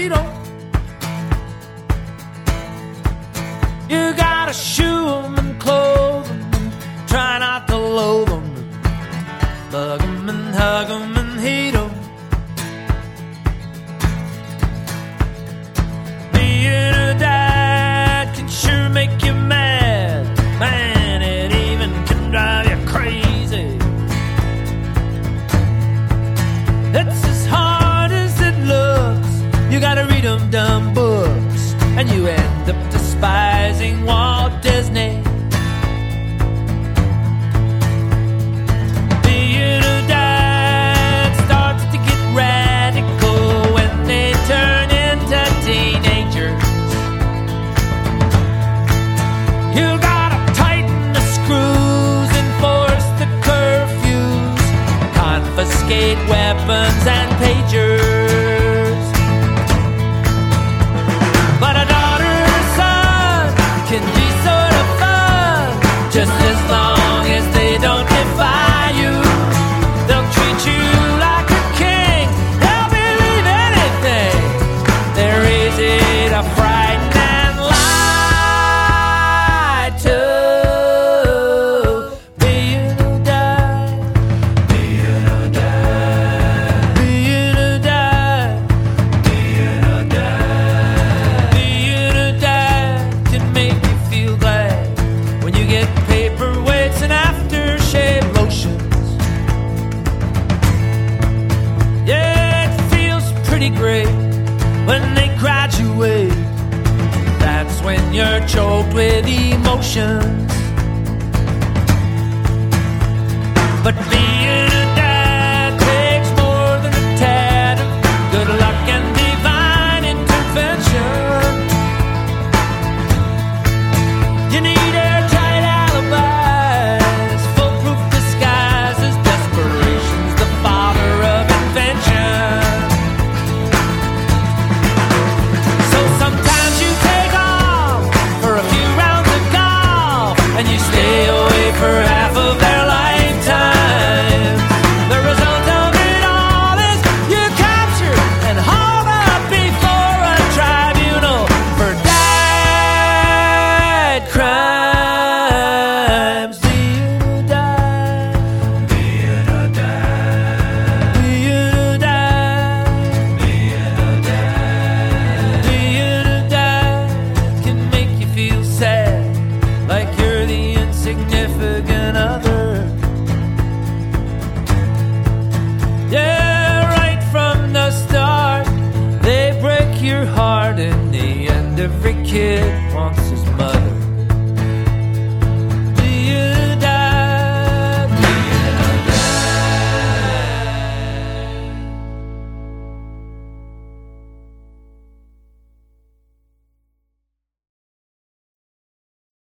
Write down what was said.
freedom. You gotta shoe them and clothe them and try not to loathe them, bug them and hug them and hate them. Being a dad can sure make you mad, man, it even can drive you crazy. It's as hard as it looks. You gotta read them dumb books, and you end up despising Walt Disney. Being a dad starts to get radical when they turn into teenagers. You gotta tighten the screws, enforce the curfews, confiscate weapons and pagers. But a daughter or son can be sort of fun, just as long as they don't defy you. They'll treat you like a king, they'll believe anything. They're easy to frighten and lie to. Being a dad, being a dad, being a dad, being a dad, being a dad can make you feel glad when you get paperweights and aftershave lotions. Yeah, it feels pretty great when they graduate. That's when you're choked with emotions. But being a dad takes more than a tad of good luck and divine intervention. You need airtight alibis, foolproof disguises, desperation's the father of invention. So sometimes you take off for a few rounds of golf, and you stay away for half of their lifetime. The result of it all is you capture and hauled up before a tribunal for dad crimes. Being a dad, being a dad, being a dad, being a dad, being a dad can make you feel sad, like you're the insignificant other. Yeah, right from the start, they break your heart. In the end, every kid wants